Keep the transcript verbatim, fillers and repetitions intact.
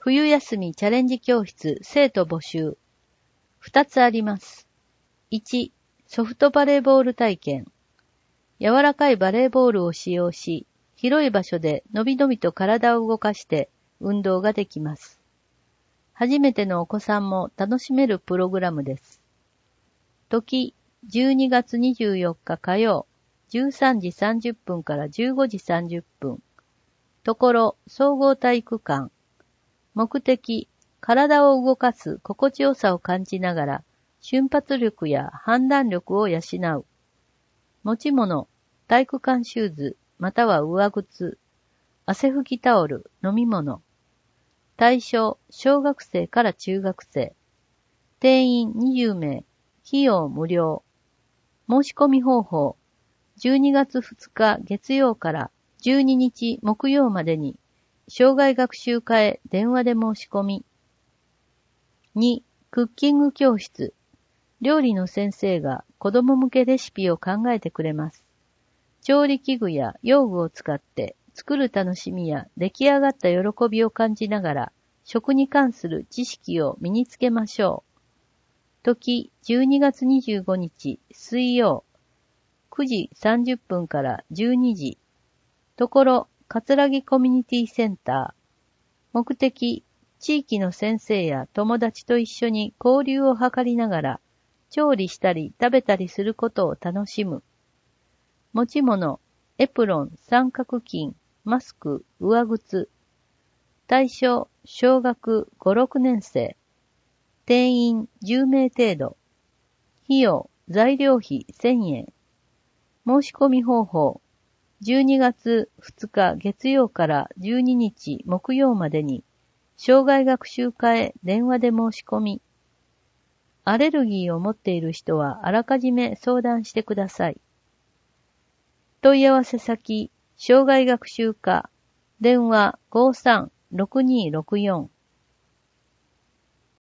冬休みチャレンジ教室生徒募集。二つあります。いち、ソフトバレーボール体験。柔らかいバレーボールを使用し、広い場所でのびのびと体を動かして運動ができます。初めてのお子さんも楽しめるプログラムです。時、じゅうにがつにじゅうよっか火曜、じゅうさんじさんじゅっぷんからじゅうごじさんじゅっぷん。ところ、総合体育館。目的、体を動かす心地よさを感じながら、瞬発力や判断力を養う。持ち物、体育館シューズ、または上靴。汗拭きタオル、飲み物。対象、小学生から中学生。定員にじゅうめい。費用無料。申し込み方法。じゅうにがつふつか月曜からじゅうににち木曜までに、障害学習課へ電話で申し込み。に、クッキング教室。料理の先生が子供向けレシピを考えてくれます。調理器具や用具を使って作る楽しみや出来上がった喜びを感じながら食に関する知識を身につけましょう。時、じゅうにがつにじゅうごにち水曜、くじさんじゅっぷんからじゅうにじ。ところ、葛城コミュニティセンター。目的、地域の先生や友達と一緒に交流を図りながら、調理したり食べたりすることを楽しむ。持ち物、エプロン、三角巾、マスク、上靴。対象、小学ご、ろくねんせい。定員じゅうめい程度。費用、材料費せんえん。申し込み方法。じゅうにがつふつか月曜からじゅうににち木曜までに、障害学習課へ電話で申し込み。アレルギーを持っている人はあらかじめ相談してください。問い合わせ先、障害学習課、電話ごーさんろくにーろくよん。